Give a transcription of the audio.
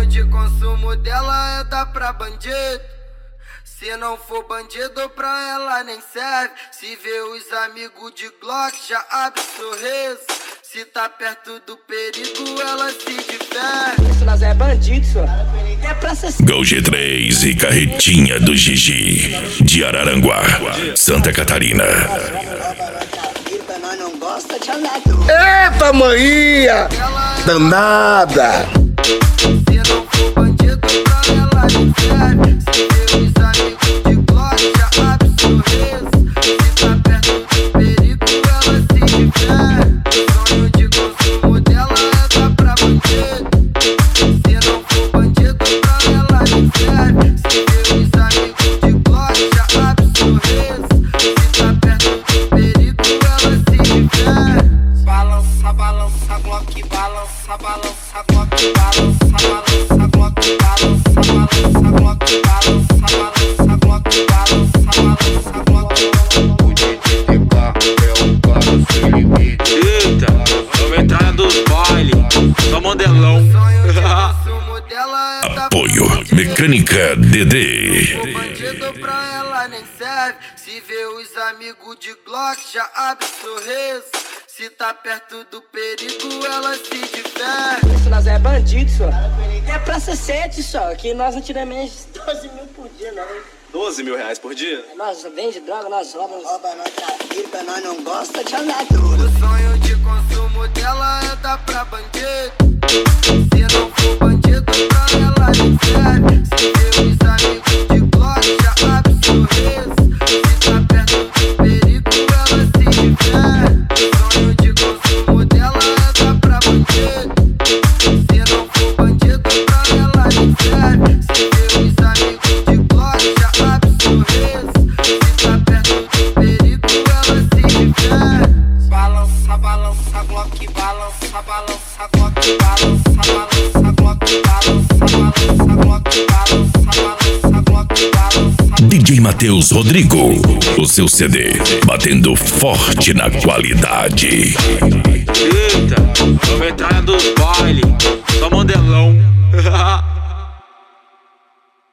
de consumo dela é dar pra bandido. Se não for bandido pra ela nem serve. Se vê os amigos de Glock já abre sorriso. Se tá perto do perigo ela se diverte. Isso nós é bandido, senhor. É pra ser... Gol G3 e carretinha do Gigi de Araranguá, Santa Catarina. Nós não gosta de andar. Eita, maninha! Danada! Se não for bandido pra ela nem serve. Se vê os amigos de Glock já abre sorriso. Se tá perto do perigo ela se diverte. Sonho de consumo dela é dar pra bandido. Se não for bandido pra ela nem serve. Se vê os amigos de Glock já abre sorriso. Se tá perto do perigo ela se diverte. Balança, balança, Glock, balança, balança, Glock, balança, balança, Glock, balança, balança, Glock, balança, balança, Glock, balança, balança, Glock. O DJ de carro é um cara sem limite. Eita, vamos entrar dos baile, só modelão. Sonho de consumo dela é dar Apoio Mecânica DD. O bandido pra ela nem serve. Se vê os amigos de Glock já abre sorriso. Se tá perto do perigo ela se diverte. Isso nós é bandido, senhor. É pra ser 7 só, que nós não tiramos menos de 12 mil por dia, não. 12 mil reais por dia? Nós vende droga, nós roubamos. Rouba, nós trafica, nós não gosta de andar O tudo. sonho de consumo dela é dar pra bandido. Se não for bandido pra ela nem serve. Se vê os amigos de Glock já abre sorriso. Se tá perto do perigo ela se diverte. Sonho de consumo dela é dar pra bandido. Se não for bandido pra ela nem serve. Se vê os amigos de Glock já abre sorriso. Se tá perto do perigo ela se diverte. Balança, balança, Glock, balança, balança, Glock, balança, balança, Glock, balança, balança, Glock, balança, balança, Glock, balança. DJ Matheus Rodrigo, o seu CD batendo forte na qualidade. Eita, vamos entrar dos baile, só modelão.